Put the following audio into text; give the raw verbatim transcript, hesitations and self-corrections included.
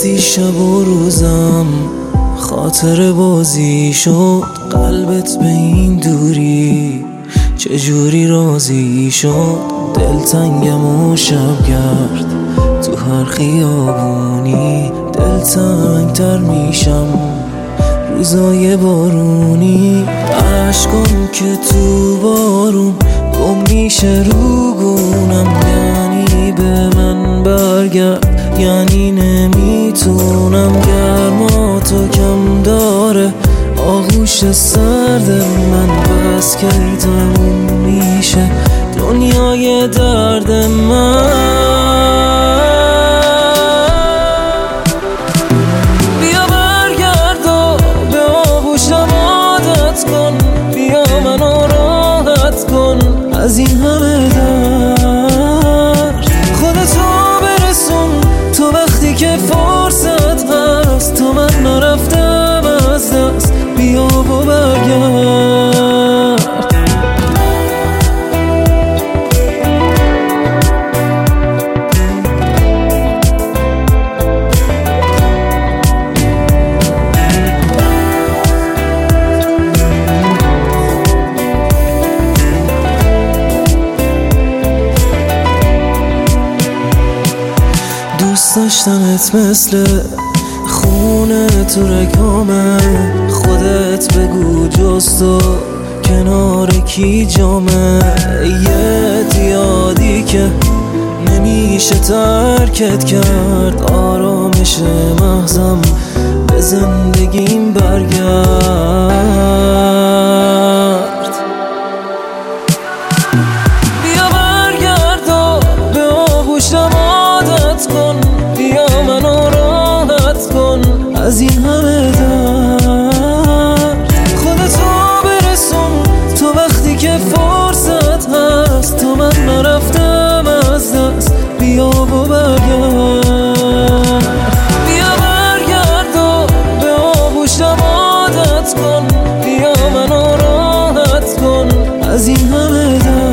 رفتی شب و روزم خاطر بازی شد، قلبت به این دوری چجوری راضی شد؟ دلتنگم و شبگرد تو هر خیابونی، دلتنگ تر میشم روزای بارونی. عشقم که تو بارون گم میشه رو گونم، یعنی به من برگرد، یعنی نمیتونم. گرماتو کم داره آغوش سرد من، بس که تموم میشه دنیای درد من. بیا برگرد و به آغوشم عادت کن، بیا منو راحت کن از این همه درد. خودتو برسون تو وقتی که فرصت هست، تو من نرفتم از دست، بیا و برگرد. دوست داشتمت مثل خونه تو رگامه، خودت بگو جز تو کنار کی جامه. یه یادی که نمیشه ترکت کرد، آرامش مغزم به زندگیم برگرد. بیا برگرد و به آغوشم عادت کن، بیا منو راحت کن از این همه درد. خودتو برسون تو وقتی که فرصت هست، تو من نرفتم از دست، بیا و برگرد. بیا برگرد و به آغوشم عادت کن، بیا منو راحت کن از این همه درد.